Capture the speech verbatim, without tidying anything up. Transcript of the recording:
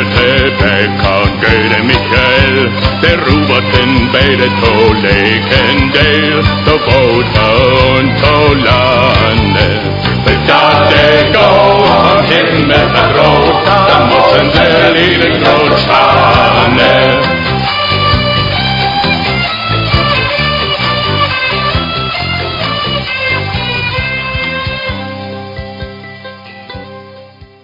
Rebecca und Göde Michael, der Ruberten beide to Lekendale, to Bota und to Lande. But that they go